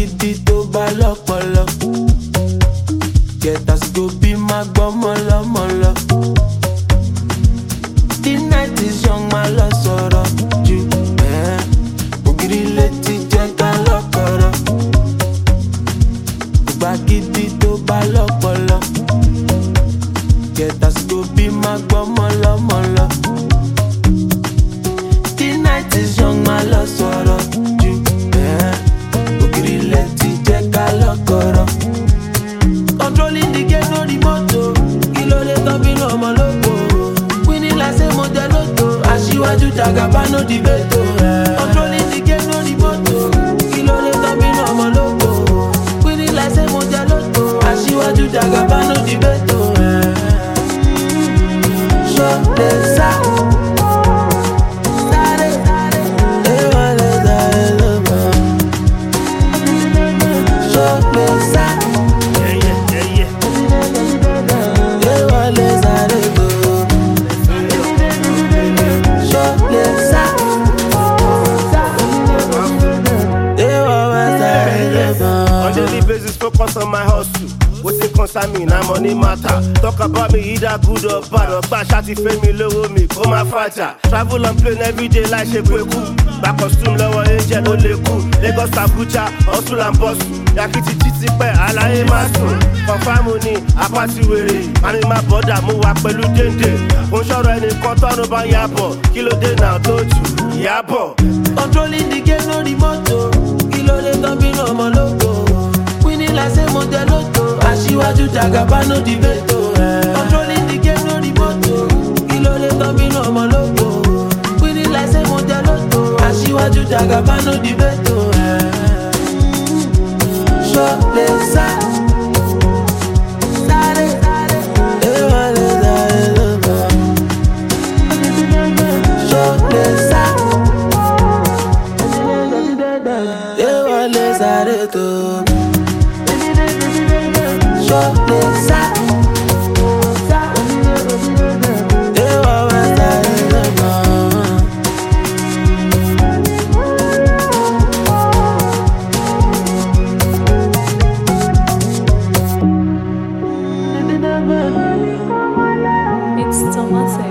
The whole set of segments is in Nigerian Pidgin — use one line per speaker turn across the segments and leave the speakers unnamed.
gidi tó bá lọ́pọlọ. Get us go be my gbọ́mọlọ mọ́lọ. The night is young, my lọ sọ̀rọ̀ jù. Ògiri létí jẹ́ ká lọ́kọ̀rọ̀. Ìgbà gidi tó bá lọ́pọlọ. Get us go be my gbọ́mọlọ mọ́lọ. The night is young, my lọ sọ̀rọ̀ jù. Ògiri létí jẹ́ ká lọ́kọ̀rọ̀. Controlling the game, no remote. Kilo de topin ọmọ lóko. Winning like say mo jẹ lotto. Aṣíwájú Jagaba no debate. Controlling the game, no remote. Kilo de topin ọmọ lóko. Winning like say mo jẹ lotto. Aṣíwájú Jagaba no debate. Show the side.
Focus on my hustle. What's it concern me? Now money matter. Talk about me either good or bad. Or bad shawty fame me low me. Go my fighter. Travel and plane every day like Shekweku. Back costume lower angel only cool. Lagos Abuja, hustle and bustle. Yakiti titi pe alaye masu. Confirm money, apati were. Mami my brother mo wa pẹ̀lú dende. Mo ṣọ̀rọ̀ ẹnìkan tọ́nu bá yàbọ̀. Kí ló dé náà tó jù? Yàbọ̀.
Controlling the game, no remote. Kilo de topin ọmọ lóko. Like say mo jẹ lotto. Aṣíwájú Jagaba no debate. Controlling the game, no remote. Kilo de topin ọmọ lóko. Winning like say mo jẹ lotto. Aṣíwájú Jagaba no debate. Show the side.
It's Tomatic.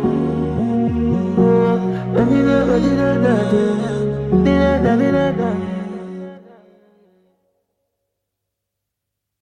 Yes.